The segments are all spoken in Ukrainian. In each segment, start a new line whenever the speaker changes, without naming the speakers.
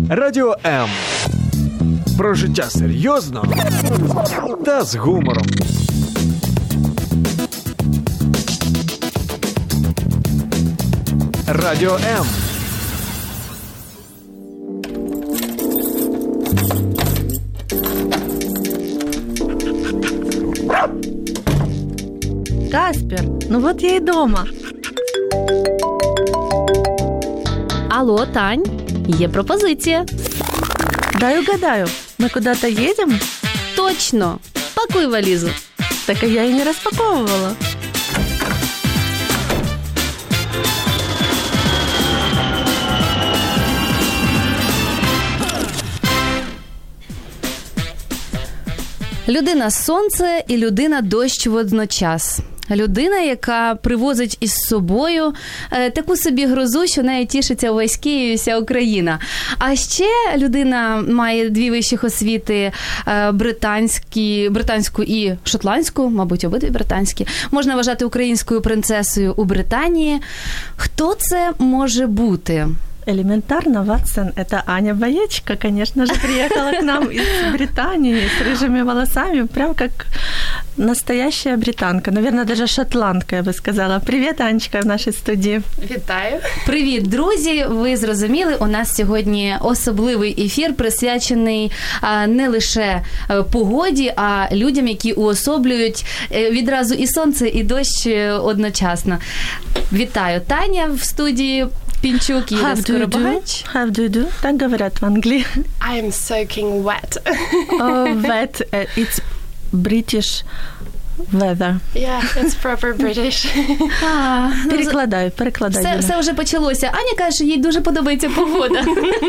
Радіо М. Про життя серйозно та з гумором. Радіо М.
Каспер, ну вот я и дома.
Алло, Тань, є пропозиція.
Дай угадаю, мы куда-то едем?
Точно, пакуй валізу.
Так я и не распаковывала.
Людина сонце і людина дощ водночас. Людина, яка привозить із собою таку собі грозу, що нею тішиться увесь Київ і вся Україна. А ще людина має 2 вищих освіти, британську і шотландську, мабуть, обидві британські. Можна вважати українською принцесою у Британії. Хто це може бути?
Элементарно, Ватсон, это Аня Боечко, конечно же, приехала к нам из Британии с рыжими волосами, прям как настоящая британка, наверное, даже шотландка, я бы сказала. Привет, Анечка, в нашій студії.
Вітаю.
Привіт, друзі! Ви зрозуміли, у нас сьогодні особливий ефір, присвячений не лише погоді, а людям, які уособлюють відразу і сонце, і дощ одночасно. Вітаю, Таня в студії. Пінчук, Іра Скоробагач.
How do you do? Так говорять в Англії.
I'm soaking wet.
Wet. It's British weather.
Yeah, it's proper British.
Перекладай.
Все вже почалося. Аня каже, що їй дуже подобається погода.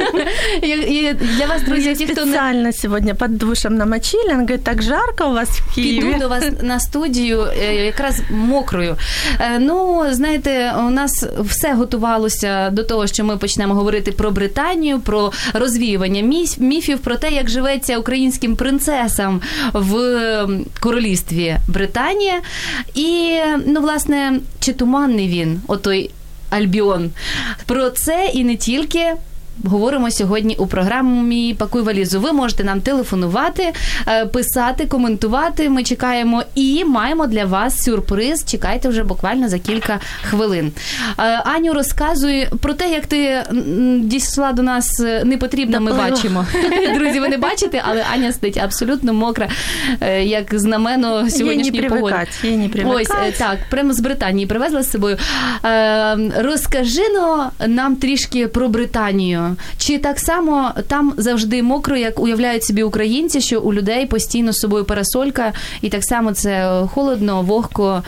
І для вас, друзі, ті, хто
спеціально сьогодні під душем намочили, він говорить, так жарко у вас в Києві.
Піду до вас на студію якраз мокрою. Ну, знаєте, у нас все готувалося до того, що ми почнемо говорити про Британію, про розвіювання міфів, про те, як живеться українським принцесам в королівстві Британія. І, ну, власне, чи туманний він, отой Альбіон. Про це і не тільки говоримо сьогодні у програмі «Пакуй валізу». Ви можете нам телефонувати, писати, коментувати. Ми чекаємо і маємо для вас сюрприз. Чекайте вже буквально за кілька хвилин. Аню, розказуй про те, як ти дійшла до нас непотрібно, ми бачимо. Друзі, ви не бачите, але Аня сидить абсолютно мокра, як знамено сьогоднішньої погоди.
Їй не привикати.
Ось, так, прямо з Британії привезла з собою. Розкажи нам трішки про Британію. Чи так само там завжди мокро, як уявляють собі українці, що у людей постійно з собою парасолька, і так само це холодно, вогко,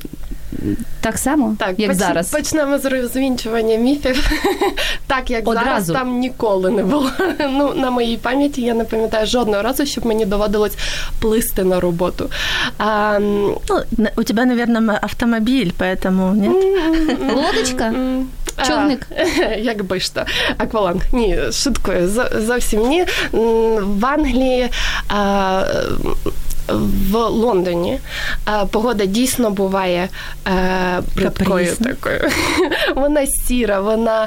так само,
так,
як зараз?
Почнемо з розвінчування міфів. Так, як
одразу.
Зараз, там ніколи не було. Ну, на моїй пам'яті я не пам'ятаю жодного разу, щоб мені доводилось плисти на роботу.
У тебе, мабуть, автомобіль, поэтому, ні?
Лодочка? Човник?
Якби ж то. Акваланг. Ні, шуткою, зовсім ні. В Англії... В Лондоні погода дійсно буває бридкою такою. Вона сіра, вона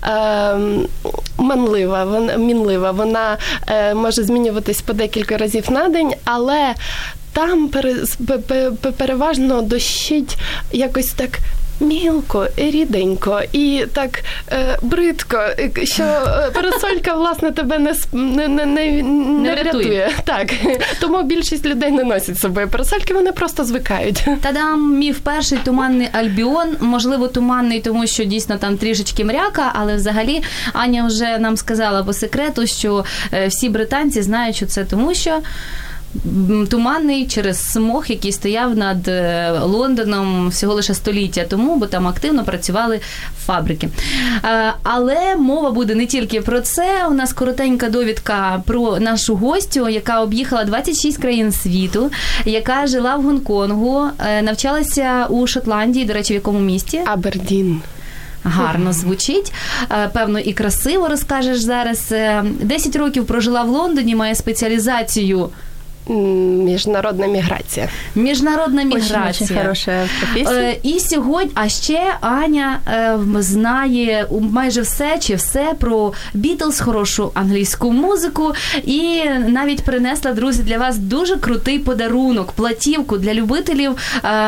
мінлива, вона може змінюватись по декілька разів на день, але там переважно дощить якось так мілко, ріденько і так бридко, що парасолька, власне, тебе не врятує. Так. Тому більшість людей не носять з собою парасольки, вони просто звикають.
Та-дам! Міф перший – туманний Альбіон. Можливо, туманний, тому що дійсно там трішечки мряка, але взагалі Аня вже нам сказала по секрету, що всі британці знають, що це тому, що туманний через смог, який стояв над Лондоном всього лише століття тому, бо там активно працювали фабрики. Але мова буде не тільки про це. У нас коротенька довідка про нашу гостю, яка об'їхала 26 країн світу, яка жила в Гонконгу, навчалася у Шотландії, до речі, в якому місті?
Абердін.
Гарно звучить. Певно, і красиво розкажеш зараз. 10 років прожила в Лондоні, має спеціалізацію
міжнародна міграція.
Міжнародна міграція.
Очень хороша професія.
І сьогодні, а ще Аня знає майже все чи все про Бітлз, хорошу англійську музику, і навіть принесла, друзі, для вас дуже крутий подарунок, платівку для любителів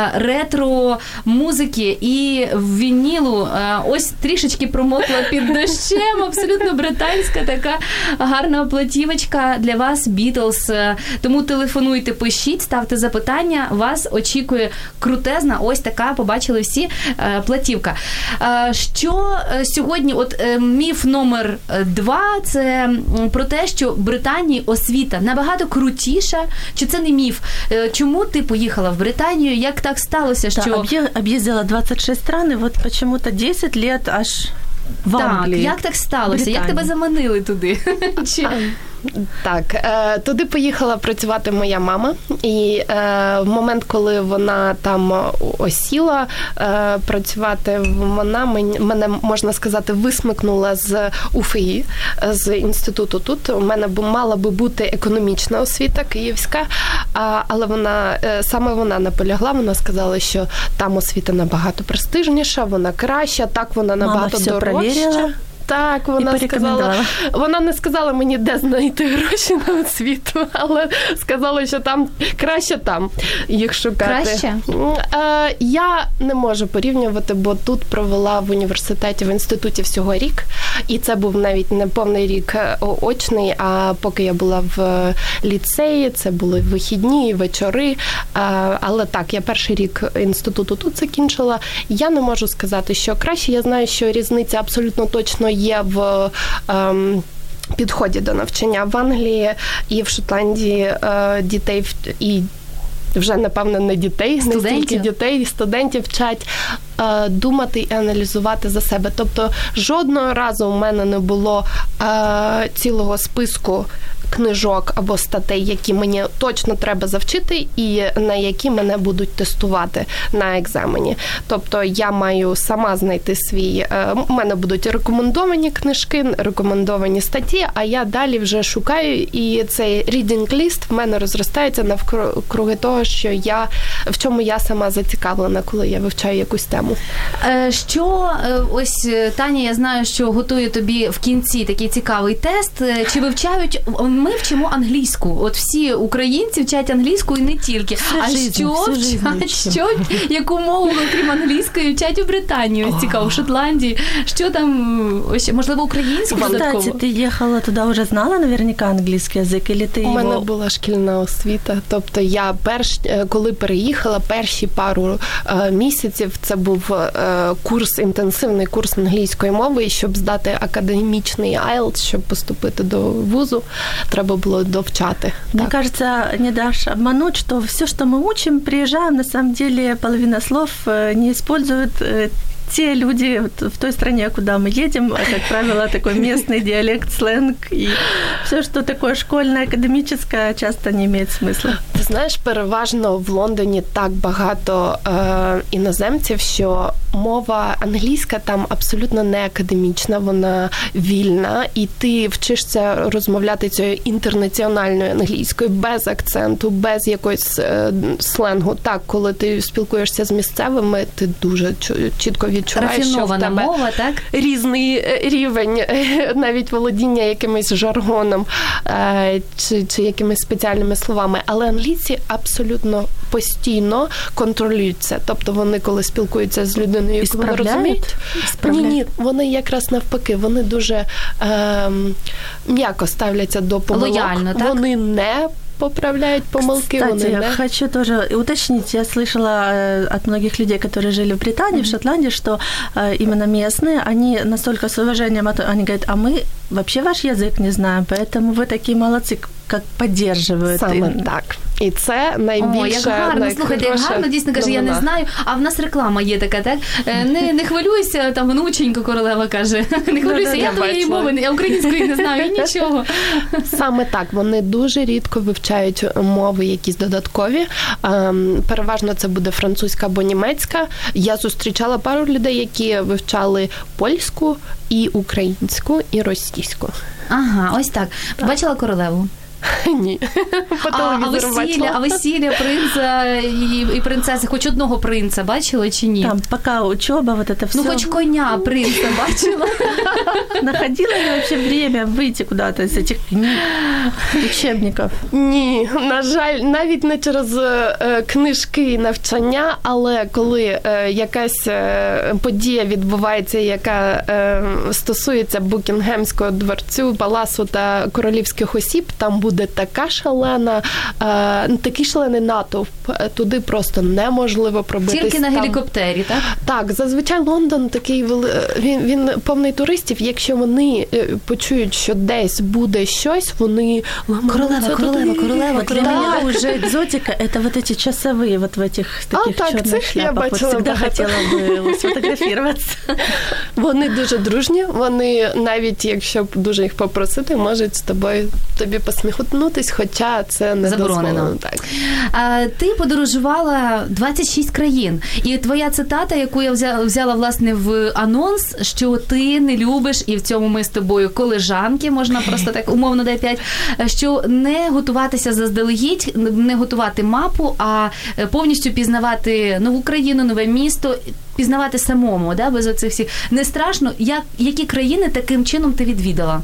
ретро-музики і вінілу. Ось трішечки промокла під дощем, абсолютно британська така гарна платівочка для вас, Бітлз. Тому телефонуйте, пишіть, ставте запитання. Вас очікує крутезна, ось така, побачили всі, платівка. Що сьогодні, міф номер 2, це про те, що в Британії освіта набагато крутіша. Чи це не міф? Чому ти поїхала в Британію? Як так сталося, що...
об'їздила 26 стран, і от почему-то 10 лет аж в Англії.
Так, як так сталося?
Британії.
Як тебе заманили туди?
Так, туди поїхала працювати моя мама, і в момент, коли вона там осіла працювати, вона мене, можна сказати, висмикнула з УФІ, з інституту тут. У мене мала би бути економічна освіта київська, але саме вона наполягла, вона сказала, що там освіта набагато престижніша, вона краща, так вона набагато дорожча. Так, вона не сказала мені, де знайти гроші на освіту, але сказала, що там краще там їх шукати. Краще? Я не можу порівнювати, бо тут провела в університеті, в інституті всього рік, і це був навіть не повний рік очний, а поки я була в ліцеї, це були вихідні, вечори, але так, я перший рік інституту тут закінчила. Я не можу сказати, що краще, я знаю, що різниця абсолютно точно є в підході до навчання. В Англії і в Шотландії дітей і вже, напевно, не дітей, не стільки дітей, студентів вчать думати і аналізувати за себе. Тобто жодного разу у мене не було цілого списку книжок або статей, які мені точно треба завчити і на які мене будуть тестувати на екзамені. Тобто я маю сама знайти у мене будуть рекомендовані книжки, рекомендовані статті, а я далі вже шукаю, і цей reading list в мене розростається навкруги того, в чому я сама зацікавлена, коли я вивчаю якусь тему.
Ось Таня, я знаю, що готує тобі в кінці такий цікавий тест. Чи вивчають... Ми вчимо англійську. От всі українці вчать англійську і не тільки. Яку мову, окрім англійської, вчать у Британії? Ось цікаво, в Шотландії. Що там, можливо, українську додатково?
Кстати, ти їхала туди, вже знала наверняка англійський язик? У
мене була шкільна освіта. Тобто я коли переїхала, перші пару місяців, це був інтенсивний курс англійської мови, і щоб здати академічний IELTS, щоб поступити до вузу, треба было довчати.
Мне кажется, не дашь обмануть, что все, что мы учим, приезжаем, на самом деле половина слов не используют те люди в той стране, куда мы едем, как правило, такой местный диалект, сленг, и все, что такое школьное, академическое, часто не имеет смысла.
Ти знаєш, переважно в Лондоні так багато іноземців, що мова англійська там абсолютно не академічна, вона вільна, і ти вчишся розмовляти цією інтернаціональною англійською, без акценту, без якогось сленгу. Так, коли ти спілкуєшся з місцевими, ти дуже чітко відчуваєш, що в тебе
мова, так?
Різний рівень навіть володіння якимось жаргоном чи якимись спеціальними словами. Але англійці абсолютно постійно контролюють це. Тобто вони, коли спілкуються з людиною, яку вони розуміють, ні, вони якраз навпаки, вони дуже м'яко ставляться до помилок.
Лояльно, так?
Вони не поправляют помилки.
Кстати, я хочу тоже уточнить. Я слышала от многих людей, которые жили в Британии, в Шотландии, что именно местные, они настолько с уважением, они говорят, а мы вообще ваш язык не знаем, поэтому вы такие молодцы, как поддерживают.
Саме так. І це найбільше,
як гарно, слухайте, як гарно, дійсно, каже, я не знаю, а в нас реклама є така, так? Не хвилюйся, там внученька королева каже, не хвилюйся, я твоєї мови, я української не знаю, і нічого.
Саме так, вони дуже рідко вивчають мови якісь додаткові, переважно це буде французька або німецька. Я зустрічала пару людей, які вивчали польську, і українську, і російську.
Ага, ось так. Побачила королеву?
Ні. По телевізору бачила.
А весілля принца і принцеси, хоч одного принца бачила чи ні?
Там пока учеба, вот это все.
Ну, хоч коня принца бачила.
Находила ли вообще время выйти куда-то из этих учебників?
Ні, на жаль, навіть не через книжки і навчання, але коли якась подія відбувається, яка стосується Букінгемського дворцю, палацу та королівських осіб, там буде такий шалений натовп, туди просто неможливо пробитись.
Тільки на гелікоптері, так?
Так, зазвичай Лондон такий, він повний туристів, якщо вони почують, що десь буде щось, вони...
Королева. Для меня уже экзотика, это вот эти часовые, вот в этих таких чорних шляпах. Вот всегда хотела бы сфотографироваться.
Вони дуже дружні, вони навіть, якщо б дуже їх попросити, можуть з тобі посміхнутись, хоча це не
заборонено.
Так.
Ти подорожувала 26 країн, і твоя цитата, яку я взяла, власне, в анонс, що ти не любиш, і в цьому ми з тобою колежанки, можна просто так умовно дай 5, що не готуватися заздалегідь, не готувати мапу, а повністю пізнавати нову країну, нове місто, пізнавати самому, да, без оцих всіх. Не страшно, які країни таким чином ти відвідала?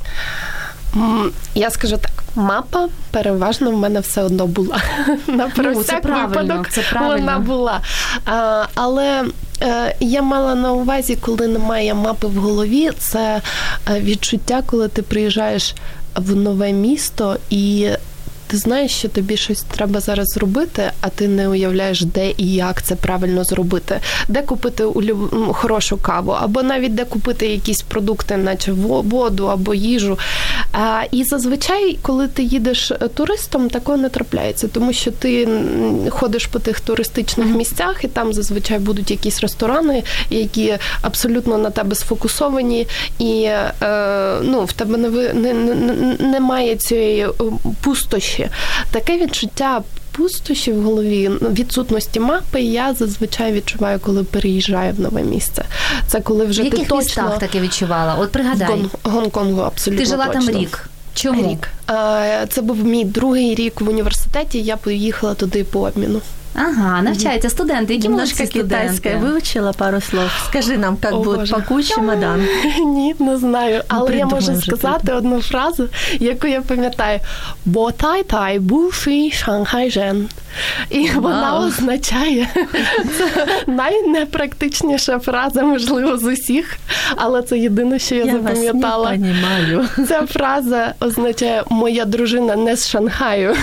Я скажу так, мапа переважно в мене все одно була. Про всяк випадок вона була. Але я мала на увазі, коли немає мапи в голові, це відчуття, коли ти приїжджаєш в нове місто і ти знаєш, що тобі щось треба зараз зробити, а ти не уявляєш, де і як це правильно зробити. Де купити хорошу каву, або навіть де купити якісь продукти, наче воду або їжу. І зазвичай, коли ти їдеш туристом, такого не трапляється, тому що ти ходиш по тих туристичних місцях, і там зазвичай будуть якісь ресторани, які абсолютно на тебе сфокусовані, і в тебе немає цієї пустощі. Таке відчуття пустощі в голові, відсутності мапи я зазвичай відчуваю, коли переїжджаю в нове місце. Це коли вже ти точно... В яких
містах таке відчувала? От пригадай.
В Гонконгу абсолютно точно.
Ти жила там рік? Чому?
Рік. Це був мій другий рік в університеті, я поїхала туди по обміну.
Ага, навчаються студенти. Які молодці студенти?
Китайське вивчила пару слов. Скажи нам, як буде пакуй чемодан.
Ні, не знаю. Але я можу сказати одну фразу, яку я пам'ятаю. Бо тай-тай буфі шанхайжен. І вона означає, це найнепрактичніша фраза, можливо, з усіх, але це єдине, що я запам'ятала.
Я вас не розумію.
Ця фраза означає «моя дружина не з Шанхаю».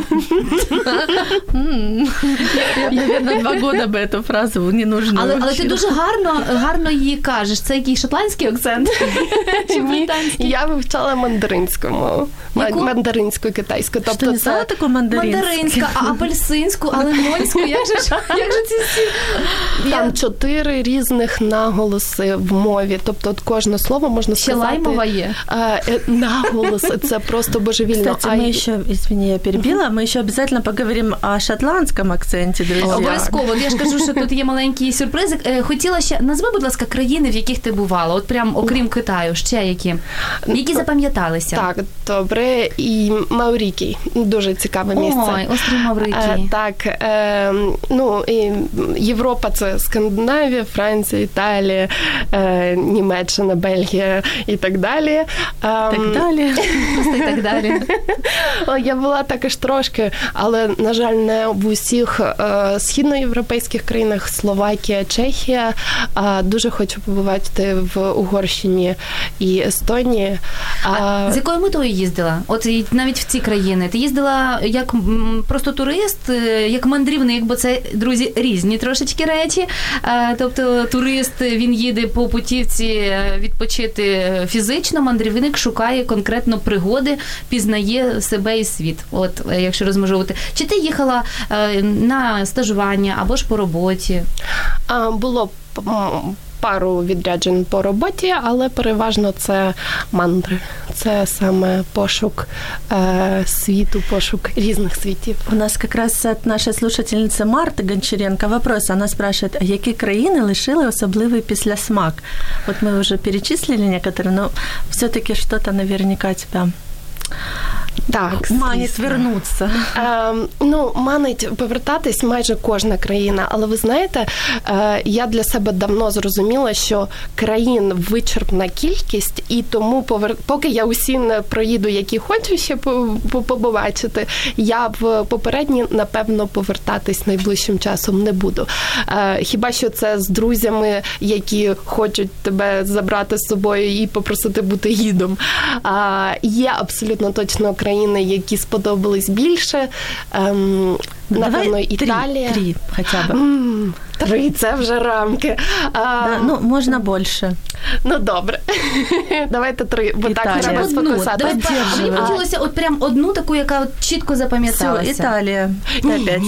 Я, наверное, 2 года би цю фразу не нужно.
Але ти дуже гарно її кажеш. Це який шотландський акцент? Чи британський?
Я вивчала мандаринську мову. Мандаринську, китайську.
Тобто ти не знала таку мандаринську?
Мандаринська, а апельсинську, а лимонську? Як же ці всі?
Там 4 різних наголоси в мові. Тобто кожне слово можна сказати...
Ще лаймова є?
Наголоси. Це просто божевільно.
Кстати, мы еще, извини, я перебила, мы еще обязательно поговорим о шотландском акценте, друзья.
Обов'язково. Я ж кажу, що тут є маленький сюрпризик. Хотіла ще, назви, будь ласка, країни, в яких ти бувала. От прям окрім Китаю, ще які? Які запам'яталися?
Так, добре. І Маурікій. Дуже цікаве місце.
Ой, острів Маврикій.
Так. І Європа – це Скандинавія, Франція, Італія, Німеччина, Бельгія і так далі.
Так далі.
Просто і так далі.
Я була також трошки, але, на жаль, не в усіх східноєвропейських країнах, Словакія, Чехія. Дуже хочу побувати в Угорщині і Естонії.
З якою метою їздила? От навіть в ці країни. Ти їздила як просто турист, як мандрівник, бо це, друзі, різні трошечки речі. Тобто турист, він їде по путівці відпочити фізично, мандрівник шукає конкретно пригоди, пізнає себе і світ. От, якщо розмежовувати. Чи ти їхала на стажування або ж по роботі?
Було пару відряджень по роботі, але переважно це мандри. Це саме пошук світу, пошук різних світів.
У нас как раз от нашей слушательницы Марти Гончаренко вопрос. Она спрашивает, а які країни лишили особливий післясмак? Вот мы уже перечислили некоторые, но все-таки что-то наверняка тебя
Так,
манит вернуться.
Манить повертатись майже кожна країна. Але ви знаєте, я для себе давно зрозуміла, що країн вичерпна кількість, і тому поки я усі не проїду, які хочу ще побачити, я в попередні, напевно, повертатись найближчим часом не буду. Хіба що це з друзями, які хочуть тебе забрати з собою і попросити бути гідом. Є абсолютно точно країни, які сподобались більше. Напевно, Італія.
3 хоча б.
3 – це вже рамки.
Можна більше.
Добре. Давайте 3, бо
Італія.
так треба сфокусати.
Мені хотілося от прям одну таку, яка чітко запам'яталася.
Все, Італія. Опять.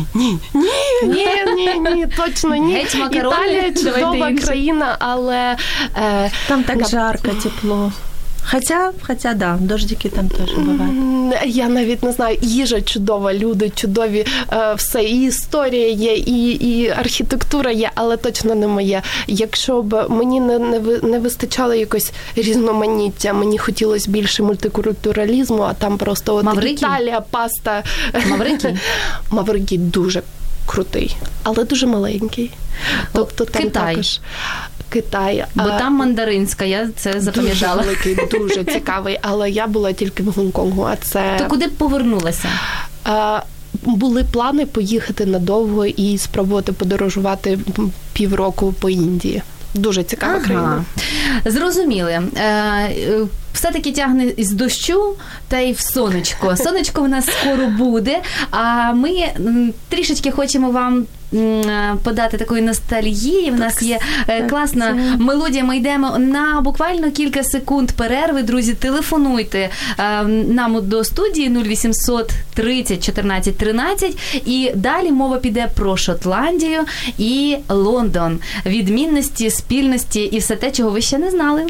Ні, точно ні.
Геть макарони.
Італія чудова країна, але...
Там так жарко, тепло. Хотя, да, дождики там теж бувають.
Я навіть не знаю, їжа чудова, люди чудові, все, і історія є, і архітектура є, але точно не моє. Якщо б мені не вистачало якось різноманіття, мені хотілося більше мультикультуралізму, а там просто от Італія, паста. Маврикій дуже крутий, але дуже маленький. Тобто там
Китай.
Також Китай.
Бо там мандаринська, я це запам'ятала.
Дуже великий, дуже цікавий, але я була тільки в Гонконгу, а це...
То куди б повернулася?
Були плани поїхати надовго і спробувати подорожувати півроку по Індії. Дуже цікава країна.
Зрозуміли. Все-таки тягне з дощу та й в сонечко. Сонечко в нас скоро буде, а ми трішечки хочемо вам подати такої ностальгії. В нас є класна мелодія. Ми йдемо на буквально кілька секунд перерви. Друзі, телефонуйте нам до студії 0800 30 14 13. І далі мова піде про Шотландію і Лондон. Відмінності, спільності і все те, чого ви ще не знали.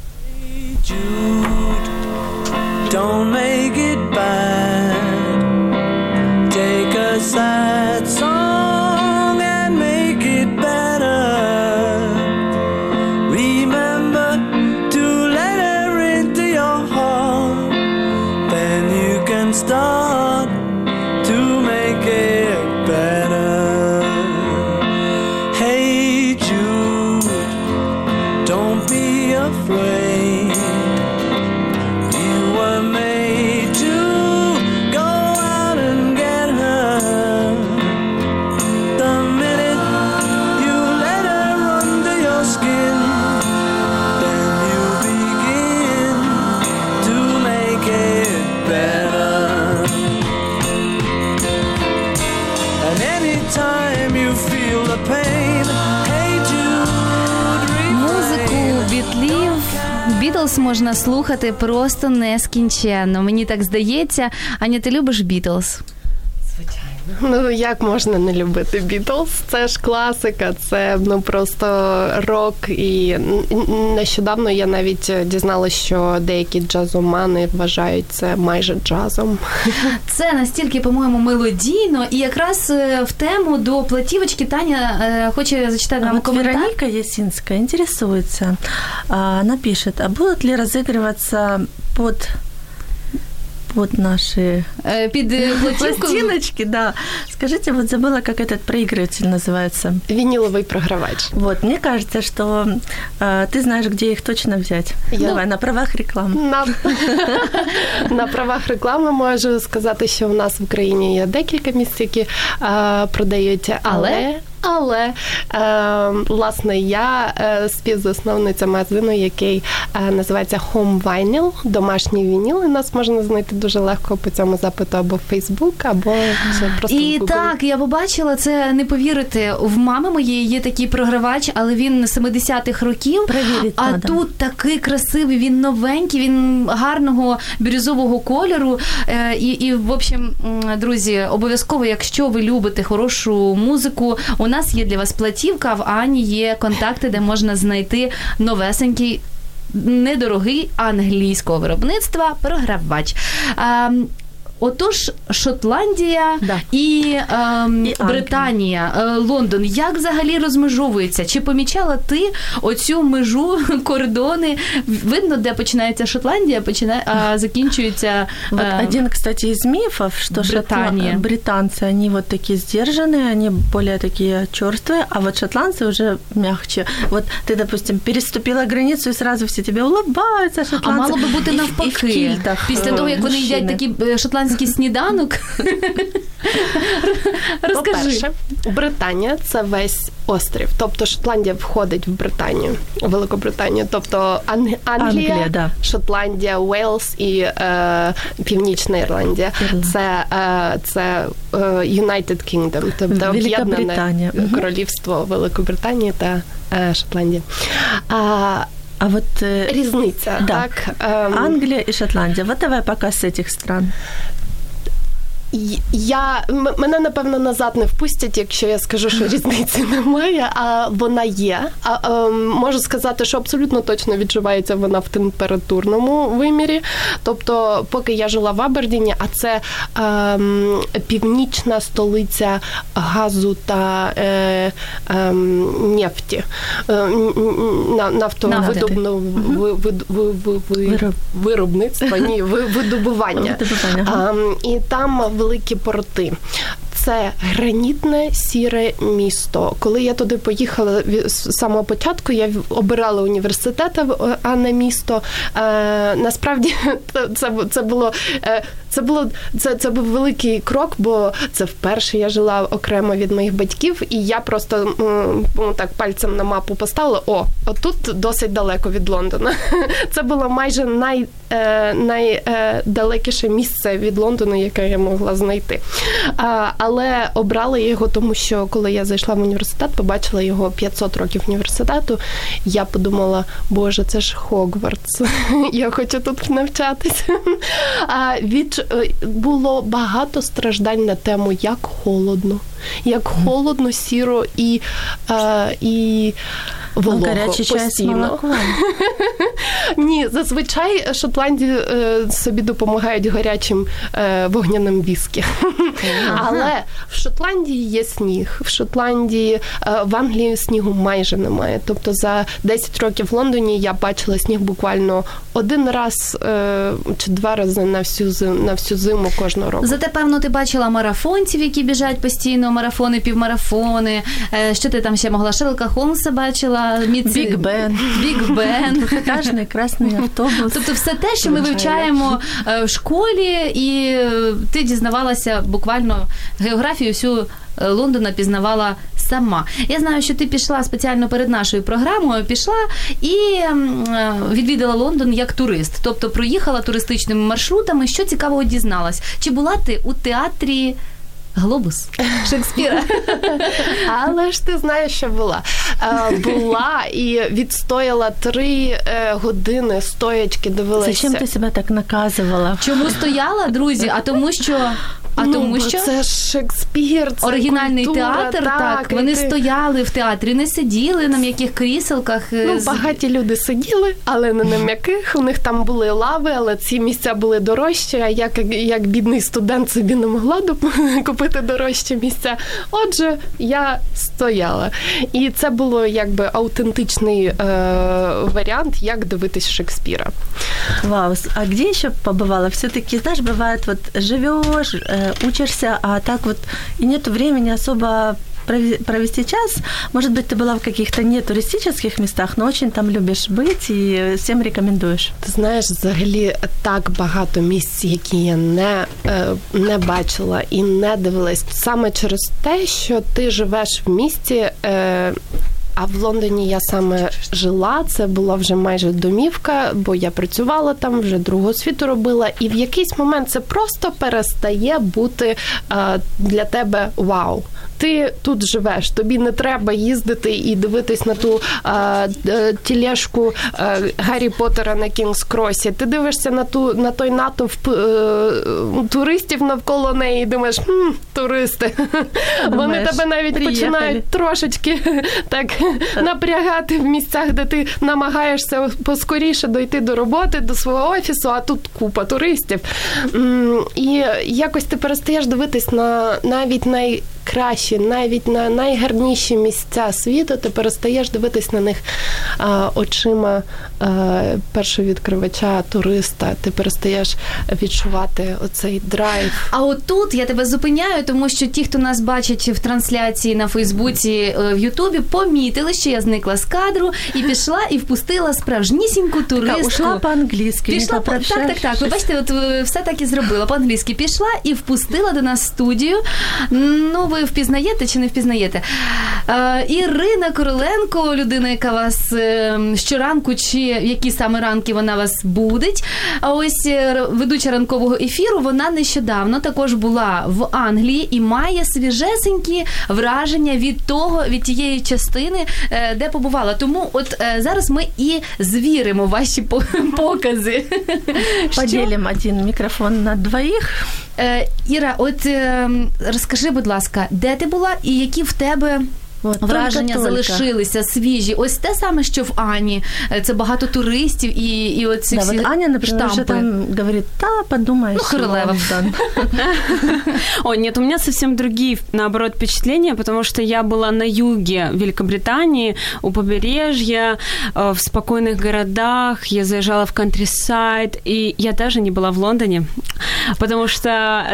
Jude, don't make it bad. Take a sad song and make it better. Remember to let her into your heart. Then you can start to make it better. Hey Jude, don't be afraid.
Бітлз можна слухати просто нескінченно. Мені так здається. Аня, ти любиш Бітлз?
Звичайно. Як можна не любити Бітлз? Це ж класика, це просто рок. І нещодавно я навіть дізналася, що деякі джазомани вважають це майже джазом.
Це настільки, по-моєму, мелодійно. І якраз в тему до платівочки Таня хоче зачитати нам коментар.
Вероника Ясинская интересуется. Она пишет, а будут ли разыгрываться под наши пластиночки, да. Скажите, вот забыла, как этот проигрыватель называется.
Виниловый програвач.
Вот, мне кажется, что ты знаешь, где их точно взять. Давай, на правах рекламы.
На правах реклами можу сказати, що в нас в Україні є декілька місць, які продають, але, власне, я співзасновниця магазину, який називається Home Vinyl, домашній вініл, і нас можна знайти дуже легко по цьому запиту або в Facebook, або просто в Google.
І так, я побачила, це не повірите, в мами моєї є такий програвач, але він 70-х років, а тут такий красивий, він новенький, він гарного бірюзового кольору, і в общем, друзі, обов'язково, якщо ви любите хорошу музику, у нас є для вас платівка, в Ані є контакти, де можна знайти новесенький, недорогий англійського виробництва програвач. Отож, Шотландія
Да.
і Британія, Лондон, як взагалі розмежовується? Чи помічала ти оцю межу, кордони? Видно, де починається Шотландія, а закінчується
Вот один, кстати, из мифов, что
Британия.
Британцы, они вот такие сдержанные, они более такие чёрствые, а вот шотландцы уже мягче. Вот ты, допустим, переступила границу, и сразу все тебе улыбаются, шотландцы.
А мало би бути
И в
навпаки.
кільтах,
Після того, як вони
мужчини.
їдять такий шотландський сніданок. Розкажи.
По-перше, Британія – це весь острів. Тобто Шотландія входить в Британію, Великобританію. Тобто Англія,
да.
Шотландія, Уельс і Північна Ірландія. Це United Kingdom, тобто об'єднане
Великобританія.
королівство Великобританії та Шотландії.
А вот
Різниця,
да.
так?
Англия и Шотландия. Вот давай пока с этих стран.
Мене, напевно, назад не впустять, якщо я скажу, що різниці немає, а вона є. Можу сказати, що абсолютно точно відчувається вона в температурному вимірі. Тобто, поки я жила в Абердіні, а це північна столиця газу та нефті, нафтовидобного виробництва, видобування. І там великі порти. Це гранітне сіре місто. Коли я туди поїхала з самого початку, я обирала університет, а не місто. Насправді це був великий крок, бо це вперше я жила окремо від моїх батьків, і я просто так пальцем на мапу поставила, отут досить далеко від Лондона. Це було майже найдалекіше місце від Лондона, яке я могла знайти. Але обрала його, тому що коли я зайшла в університет, побачила його 500 років університету, я подумала, боже, це ж Хогвартс, я хочу тут навчатися. Було багато страждань на тему, як холодно, сіро і волого
гарячий чай з молоком.
Ні, зазвичай Шотландії собі допомагають гарячим вогняним віскі. Але в Шотландії є сніг. В Англії снігу майже немає. Тобто за 10 років в Лондоні я бачила сніг буквально один раз чи два рази на всю зиму кожного року.
Зате, певно, ти бачила марафонців, які біжать постійно, марафони, півмарафони. Що ти там ще могла? Шерлока Холмса бачила?
Біг Бен. Двухэтажний красний автобус.
Тобто все те, що ми вивчаємо в школі, і ти дізнавалася буквально географію всю Лондона пізнавала сама. Я знаю, що ти пішла спеціально перед нашою програмою, і відвідала Лондон як турист. Тобто проїхала туристичними маршрутами. Що цікавого дізналась? Чи була ти у театрі «Глобус» Шекспіра?
Але ж ти знаєш, що була. Була і відстояла 3 години стоячки, дивилася.
Зачем ти себе так наказувала?
Чому стояла, друзі? Тому що
це ж Шекспір, це
оригінальний
культура,
театр, так. Вони стояли в театрі, не сиділи на м'яких кріселках.
Багаті люди сиділи, але не на м'яких. У них там були лави, але ці місця були дорожчі, а як бідний студент собі не могла купити дорожчі місця. Отже, я стояла. І це було якби автентичний варіант, як дивитись Шекспіра.
Вау, а где еще побывала? Все-таки, знаешь, бывает, вот живешь, учишься, а так вот и нету времени особо провести час. Может быть, ты была в каких-то нетуристических местах, но очень там любишь быть и всем рекомендуешь.
Ти знаєш, взагалі так багато місць, які я не бачила і не дивилась. Саме через те, що ти живеш в місті, а в Лондоні я саме жила, це була вже майже домівка, бо я працювала там, вже другу освіту робила, і в якийсь момент це просто перестає бути для тебе вау. ти тут живеш, тобі не треба їздити і дивитись на ту тележку Гаррі Поттера на Кінгс-Кросі. Ти дивишся на той натовп туристів навколо неї і думаєш, туристи. Вони тебе навіть починають трошечки так напрягати в місцях, де ти намагаєшся поскоріше дойти до роботи, до свого офісу, а тут купа туристів. І якось ти перестаєш дивитись на навіть найкращі, навіть на найгарніші місця світу, ти перестаєш дивитись на них очима першовідкривача, туриста, ти перестаєш відчувати оцей драйв.
А отут я тебе зупиняю, тому що ті, хто нас бачить в трансляції на Фейсбуці, в Ютубі, помітили, що я зникла з кадру і пішла і впустила справжнісіньку туристку.
Ушла по-англійськи.
Пішла так. Ви бачите, от все так і зробила. По-англійськи пішла і впустила до нас в студію. Ну, ви впізнаєте чи не впізнаєте? Ірина Короленко, людина, яка вас щоранку, чи які саме ранки вона вас будить. А ось ведуча ранкового ефіру, вона нещодавно також була в Англії і має свіжесенькі враження від тієї частини, де побувала. Тому от зараз ми і звіримо ваші покази.
Поділимо один мікрофон на двоїх.
Іра, от розкажи, будь ласка, де ти була і які в тебе враження залишилися свіжі? Ось те саме, що в Ані. Це багато туристів і оці всі
вот Аня, например,
штампи.
Там говорит, подумаешь.
Королева.
О, нет, у меня совсем другие, наоборот, впечатления, потому что я была на юге Великобритании, у побережья, в спокойных городах, я заезжала в countryside, и я даже не была в Лондоне, потому что...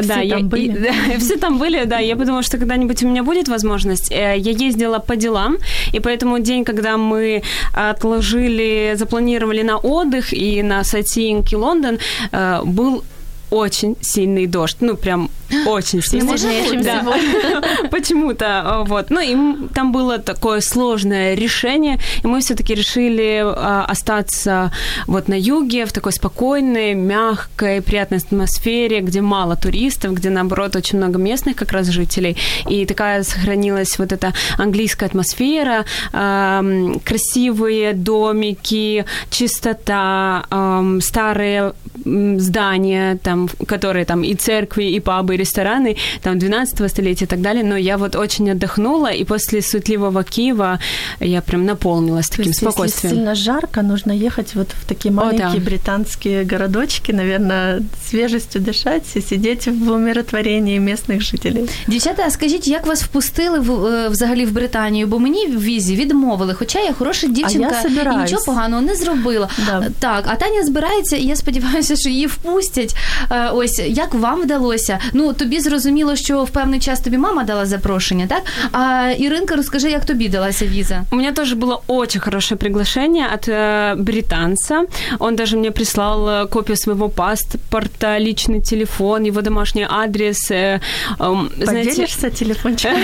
Все там были, да, я подумала, что когда-нибудь у меня будет возможность. Я ездила по делам, и поэтому день, когда мы запланировали на отдых и на sightseeing Лондон, был очень сильный дождь, прям очень сильный.
Да.
Почему-то, вот. И там было такое сложное решение, и мы все-таки решили остаться вот на юге, в такой спокойной, мягкой, приятной атмосфере, где мало туристов, где, наоборот, очень много местных как раз жителей, и такая сохранилась вот эта английская атмосфера, красивые домики, чистота, старые здания, там, которые там и церкви, и пабы, и рестораны, там, 12 столетия и так далее, но я вот очень отдохнула, и после суетливого Киева я прям наполнилась таким спокойствием.
Если сильно жарко, нужно ехать вот в такие маленькие британские городочки, наверное, свежестью дышать и сидеть в умиротворении местных жителей.
Дівчата, а скажіть, як вас впустили взагалі в Британію? Бо мені в візі відмовили, хоча я хороша дівчинка і нічого поганого не зробила.
Да.
Так, а Таня збирається, і я сподіваюся, що її впустять. Ось, як вам вдалося? Тобі зрозуміло, що в певний час тобі мама дала запрошення, так? А Іринка, розкажи, як тобі далася віза?
У меня тоже было очень хорошее приглашение от британца. Он даже мне прислал копию своего паспорта, личный телефон, его домашний адрес.
Поделишься телефончиком?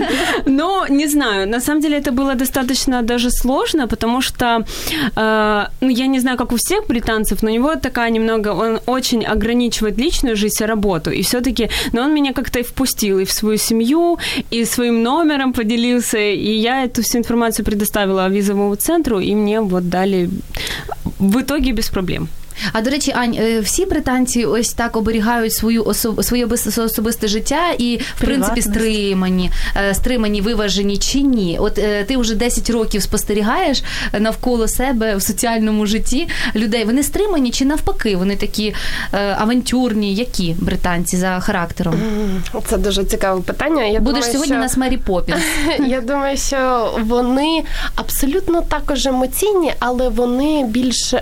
Не знаю. На самом деле это было достаточно даже сложно, потому что, я не знаю, как у всех британцев, но у него такая немного, он очень ограничивает личную жизнь и работу, и всё-таки, но он меня как-то и впустил и в свою семью, и своим номером поделился, и я эту всю информацию предоставила визовому центру, и мне вот дали в итоге без проблем.
А, до речі, Ань, всі британці ось так оберігають своє особисте життя і, в принципі, стримані, виважені чи ні? От ти вже 10 років спостерігаєш навколо себе в соціальному житті людей. Вони стримані чи навпаки? Вони такі авантюрні, які британці за характером?
Це дуже цікаве питання.
Будеш сьогодні у нас Мері Поппінс.
Я думаю, що вони абсолютно також емоційні, але вони більш...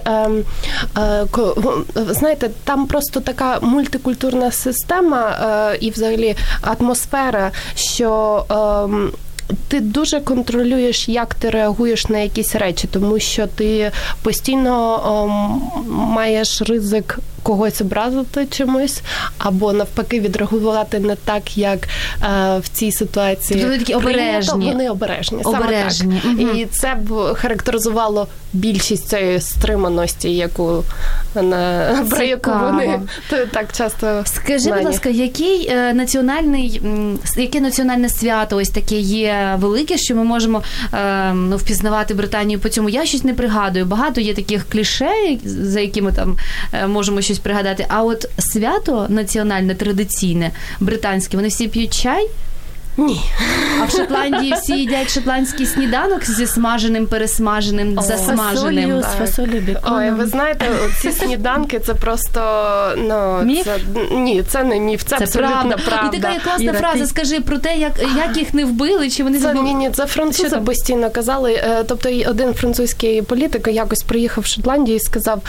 знаєте, там просто така мультикультурна система і взагалі атмосфера, що ти дуже контролюєш, як ти реагуєш на якісь речі, тому що ти постійно маєш ризик когось образити чимось, або навпаки відреагувати не так, як в цій ситуації.
Тобто вони такі обережні.
Вони обережні.
Саме так.
Угу. І це б характеризувало більшість цієї стриманості, про яку вони так часто
Скажи, будь ласка, яке національне свято ось таке є велике, що ми можемо впізнавати Британію по цьому? Я щось не пригадую. Багато є таких кліше, за якими там можемо щось пригадати. А от свято національне, традиційне, британське, вони всі п'ють чай?
Ні.
А в Шотландії всі їдять шотландський сніданок зі смаженим, пересмаженим, засмаженим.
З фасолью, беконом.
Ой, ви знаєте, ці сніданки, це просто,
міф?
Це не міф, це абсолютно правда.
І така класна фраза, скажи про те, як їх не вбили, чи вони
це французи постійно казали, тобто один французький політик якось приїхав в Шотландію і сказав,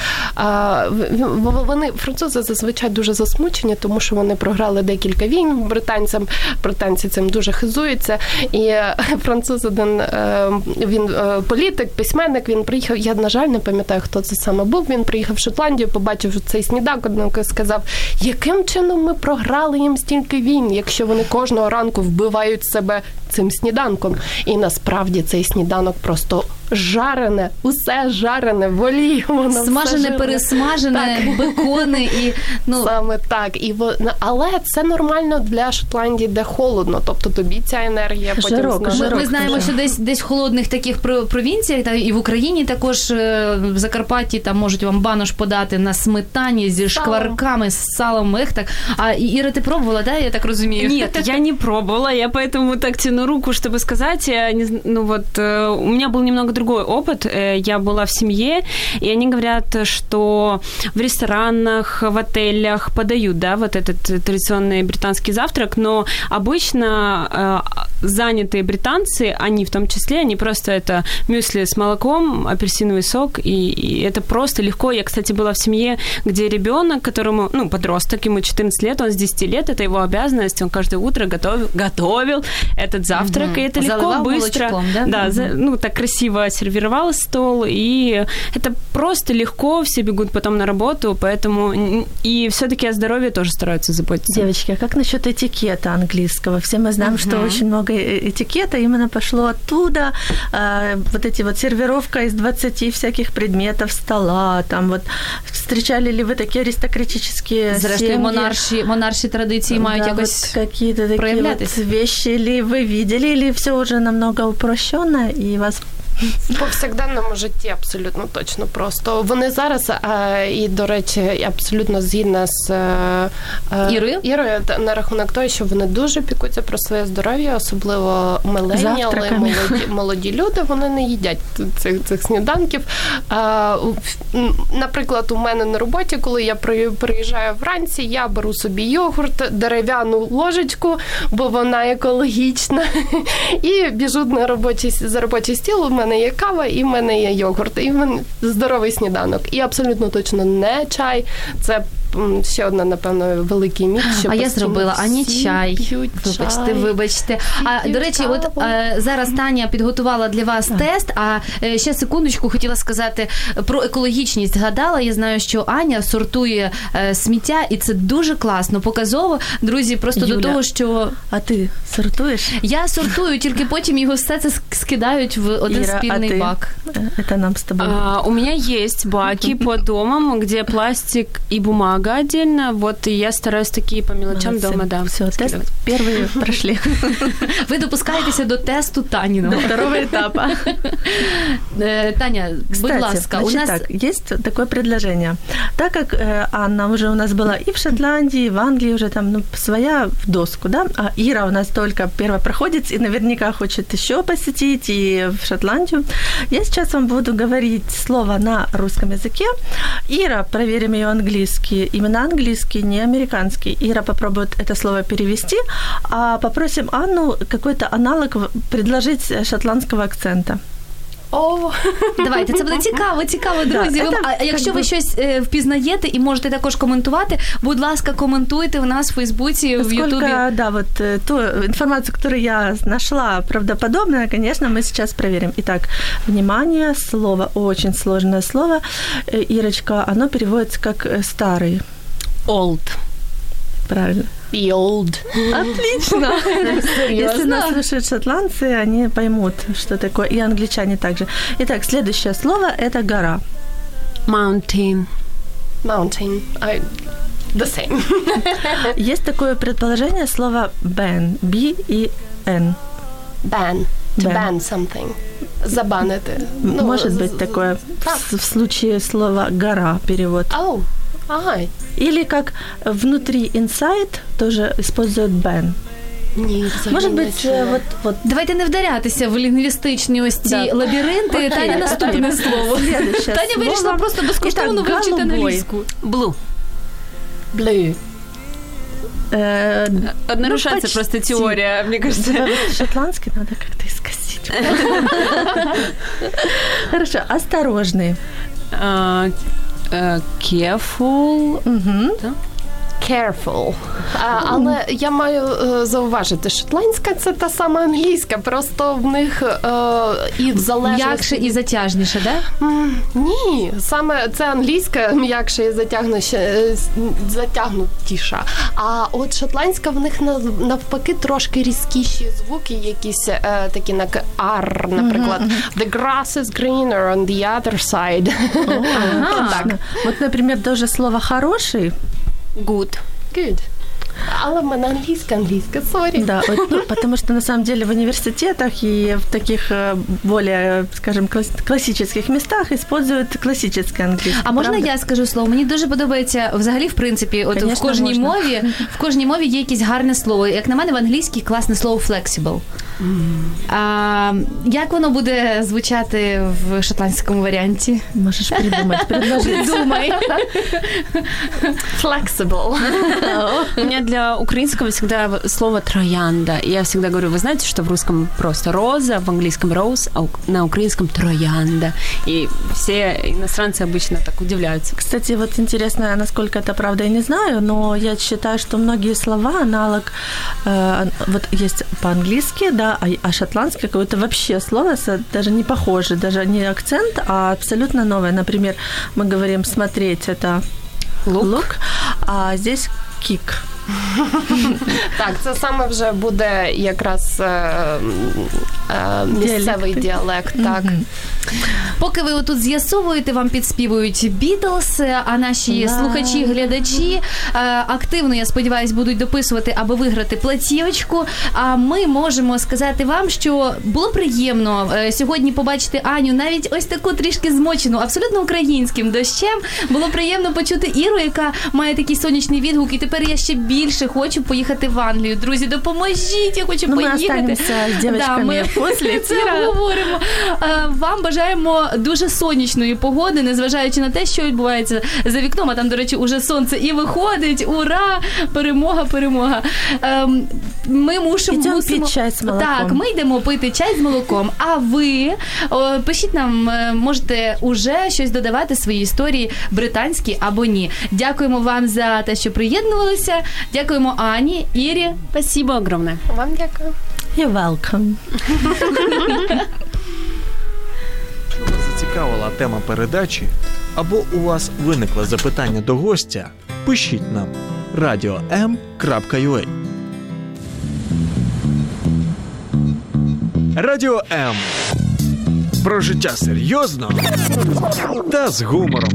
французи зазвичай дуже засмучені, тому що вони програли декілька війн британцям, британці цим дуже хизуються, і француз один, він політик, письменник, він приїхав, я, на жаль, не пам'ятаю, хто це саме був, він приїхав в Шотландію, побачив цей сніданок і сказав, яким чином ми програли їм стільки війн, якщо вони кожного ранку вбивають себе цим сніданком. І насправді цей сніданок просто жарене, усе жарене, в олії, воно
смажене, пересмажене, бекони і
саме так. Але це нормально для Шотландії, де холодно, тобто тобі ця енергія потім
жарок. Ми знаємо, що десь в холодних таких провінціях, і в Україні також в Закарпатті там можуть вам банош подати на сметані зі шкварками, з салом, так. А Іра, ти пробувала, да, я так розумію?
Нет, я не пробовала, я поэтому так тяну руку, чтобы сказать, у меня был немного другой опыт. Я была в семье, и они говорят, что в ресторанах, в отелях подают, да, вот этот традиционный британский завтрак, но обычно занятые британцы, они в том числе, они просто это мюсли с молоком, апельсиновый сок, и это просто легко. Я, кстати, была в семье, где ребенок, которому, подросток, ему 14 лет, он с 10 лет, это его обязанность, он каждое утро готовил этот завтрак, и это легко,
заливал
быстро.
молочком, да?
Да, так красиво сервировал стол, и это просто легко, все бегут потом на работу, поэтому и все-таки о здоровье тоже стараются заботиться.
Девочки, а как насчет этикета английского? Все мы знаем, что очень много этикета именно пошло оттуда, вот эти вот сервировка из 20 всяких предметов стола, там вот встречали ли вы такие аристократические
Зрештою, монарші традиції мають якось
какие-то такие вот вещи, ли вы видели, или все уже намного упрощенно, и вас
в повсякденному житті абсолютно точно просто. Вони зараз, і, до речі, я абсолютно згідна з Ірою на рахунок того, що вони дуже пікуються про своє здоров'я, особливо міленіали, молоді люди, вони не їдять цих сніданків. Наприклад, у мене на роботі, коли я приїжджаю вранці, я беру собі йогурт, дерев'яну ложечку, бо вона екологічна, і біжу за робочий стіл, у мене є кава, і в мене є йогурт, і в мене здоровий сніданок. І абсолютно точно не чай. Це ще одна, напевно, великий міф, що
я зробила ані чай. Вибачте. До речі, от зараз Таня підготувала для вас тест, а ще секундочку хотіла сказати про екологічність. Згадала, я знаю, що Аня сортує сміття, і це дуже класно, показово. Друзі, просто Юля, до того, що...
А ти сортуєш?
Я сортую, тільки потім його все це скидають в один спільний бак.
Это нам с тобой.
У меня есть баки по домам, где пластик и бумага отдельно. Вот, и я стараюсь такие по мелочам дома, да.
Все, тест первый прошли.
Ви допускаєтеся до тесту Таніного.
До второго этапа.
Таня, будь ласка,
у нас... Так, есть такое предложение. Так как Анна уже у нас была и в Шотландии, и в Англии уже там, своя в доску, да, а Ира у нас только первопроходец и наверняка хочет еще посетить и в Шотландию. Я сейчас вам буду говорить слово на русском языке. Ира, проверим ее английский, именно английский, не американский. Ира попробует это слово перевести, а попросим Анну какой-то аналог предложить шотландского акцента.
Давайте, це буде цікаво, друзі. А якщо ви щось впізнаєте і можете також коментувати, будь ласка, коментуйте у нас в Фейсбуці, в Ютубі.
Да, вот ту информацию, которую я нашла, правдоподобная, конечно, мы сейчас проверим. Итак, внимание, слово, очень сложное слово. Ирочка, оно переводится как старый.
Old.
Правильно.
Field.
Отлично. Если нас слушают шотландцы, они поймут, что такое. И англичане также. Итак, следующее слово – это гора.
Mountain.
Mountain. The same.
Есть такое предположение слова ban. B-E-N.
Ban. To ban something. Забанити.
Может быть такое в случае слова гора перевод.
Ага.
Или как внутри inside тоже используют ban.
Ні,
Может быть, вот.
Давайте не вдарятися в лінгвістичні ось ці лабіринти.
Окей,
Таня, наступне слово. Таня вирішила просто безкоштовно вивчити англійську.
Blue.
Blue.
Нарушается просто теория, мне кажется.
Шотландский надо как-то исказить. Хорошо, осторожный.
Careful.
Careful. Але я маю зауважити, шотландська – це та сама англійська, просто в них і в залежності...
М'якше і затяжніше, да?
Ні, саме це англійська м'якше і затягнутіша. А от шотландська в них навпаки трошки різкіші звуки, якісь такі на R, наприклад. The grass is greener on the other side.
Так. Вот, например, даже слово «хороший»
Good.
Але в мене англійська, сорі.
Да, потому что на самом деле в университетах и в таких более, скажем, классических местах используют классический английский.
А можна я скажу слово? Мені дуже подобається взагалі, в принципі, от
Конечно,
в кожній мові є якесь гарне слово. Як на мене, в англійській класне слово flexible. Як воно буде звучати в шотландському варіанті?
Можешь придумать, предложить.
Думай.
Flexible.
У меня для украинского всегда слово «троянда». И я всегда говорю, вы знаете, что в русском просто роза, в английском роуз, а на украинском троянда. И все иностранцы обычно так удивляются.
Кстати, вот интересно, насколько это правда, я не знаю, но я считаю, что многие слова, аналог, вот есть по-английски, да, а шотландский какое-то вообще слово даже не похоже, даже не акцент, а абсолютно новое. Например, мы говорим «смотреть» — это look, а здесь kick.
Так, це саме вже буде якраз місцевий діалект, так.
Поки ви отут з'ясовуєте, вам підспівують Beatles, а наші слухачі, глядачі активно, я сподіваюся, будуть дописувати, аби виграти платівочку. А ми можемо сказати вам, що було приємно сьогодні побачити Аню, навіть ось таку трішки змочену, абсолютно українським дощем. Було приємно почути Іру, яка має такий сонячний відгук, і тепер я ще більше хочу поїхати в Англію. Друзі, допоможіть, я хочу поїхати.
Ми останемося з дівчатками після
це говоримо. Вам бажаємо дуже сонячної погоди, незважаючи на те, що відбувається за вікном, а там, до речі, уже сонце і виходить. Ура! Перемога. Ми мусимо
пити чай з молоком.
Так, ми йдемо пити чай з молоком. А ви пишіть нам, можете уже щось додавати свої історії, британські або ні. Дякуємо вам за те, що приєднувалися. Дякуємо Ані, Ірі.
Спасибо огромное.
Вам дякую.
You're welcome.
Якщо вас зацікавила тема передачі, або у вас виникло запитання до гостя, пишіть нам radio.m.ua. Радіо М. Про життя серйозно та з гумором.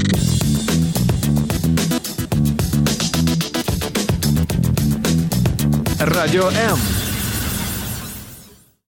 Радіо М.